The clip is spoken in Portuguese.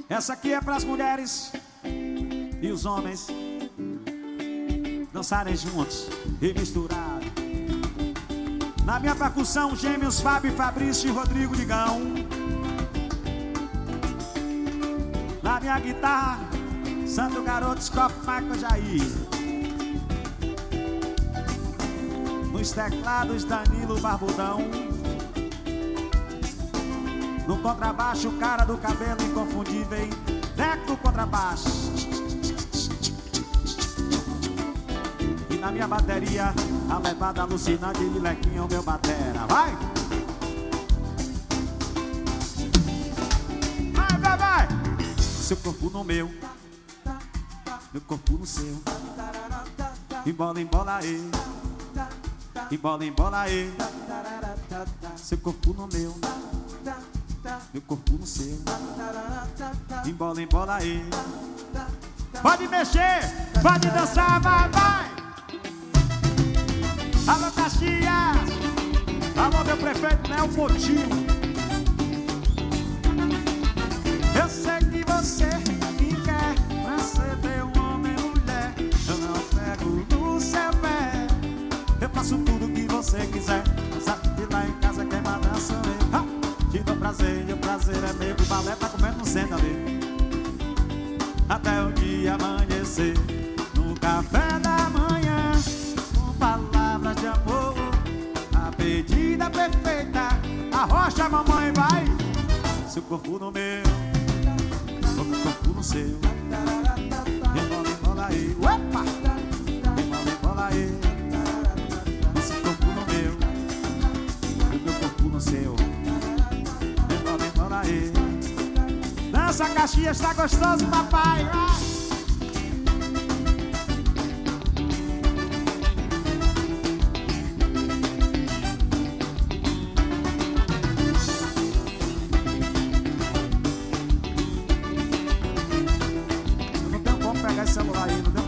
Essa aqui é pras mulheres e os homens dançarem juntos e misturados. Na minha percussão, gêmeos Fábio, Fabrício e Rodrigo Digão. Na minha guitarra, Santo Garoto, Scop, Michael Jair. Nos teclados, Danilo Barbudão. No contrabaixo, o cara do cabelo inconfundível, Deco do contrabaixo. E na minha bateria, a levada alucinante de Lequinho, meu batera. Vai! Vai, vai, vai! Seu corpo no meu, meu corpo no seu. Embola, embola, e embola, embola, e seu corpo no meu, meu corpo no seu. Embola, embola, aí. Pode mexer, pode dançar, vai, vai. Alô, Caxias. Alô, meu prefeito Léo Coutinho. Eu sei que você me quer pra ser meu homem e mulher. Eu não pego no seu pé. Eu faço tudo que você quiser. Sabe que lá em casa quem manda sou eu. Te dou prazer e o prazer é meu. O balé tá comendo no centro ali até o dia amanhecer. No café da manhã, com palavras de amor, a pedida perfeita, a rocha mamãe vai. Seu corpo no meu, meu corpo no seu. Embola, embola aí, opa! Embola, embola aí. Esse corpo no meu, o meu corpo no seu. Dança, Caxias, tá gostoso, papai. Eu não tenho como pegar esse celular aí, não deu